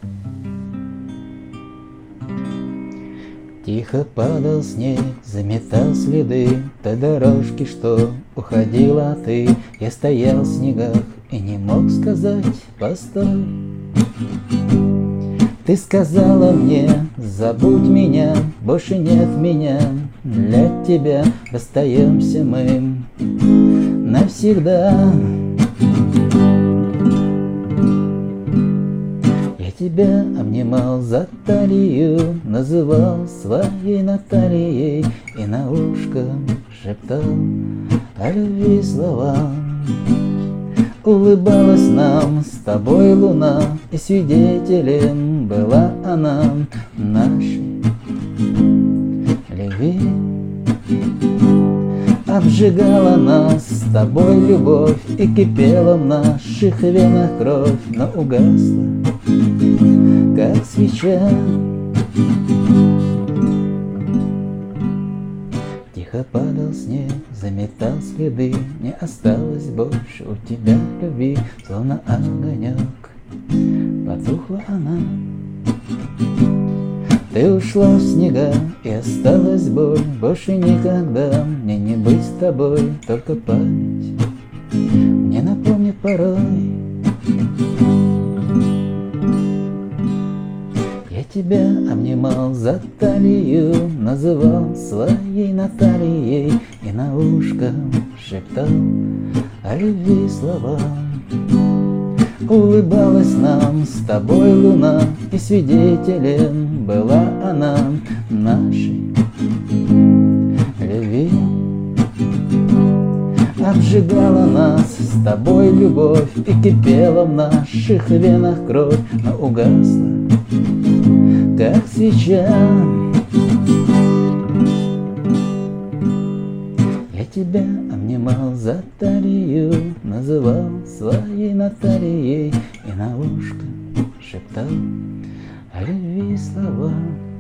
Тихо падал снег, заметал следы той дорожки, что уходила ты. Я стоял в снегах и не мог сказать «постой». Ты сказала мне «забудь меня, больше нет меня». Для тебя расстаемся мы навсегда. Я тебя обнимал за талию, называл своей Натальей и на ушко шептал о любви слова. Улыбалась нам с тобой луна, и свидетелем была она нашей любви. Обжигала нас с тобой любовь, и кипела в наших венах кровь, но угасла, как свеча. Тихо падал снег, заметал следы, не осталось больше у тебя любви, словно огонек потухла она. Ты ушла в снега, и осталась боль, больше никогда мне не быть с тобой, только память мне напомнит порой. Я тебя обнимал за талию, называл своей Натальей и на ушко шептал о любви слова. Улыбалась нам с тобой луна, и свидетелем была она нашей любви. Обжигала нас с тобой любовь, и кипела в наших венах кровь, но угасла, как свеча. Я тебя обнимал за талию, называл своей Натальей и на ушко шептал о любви слова.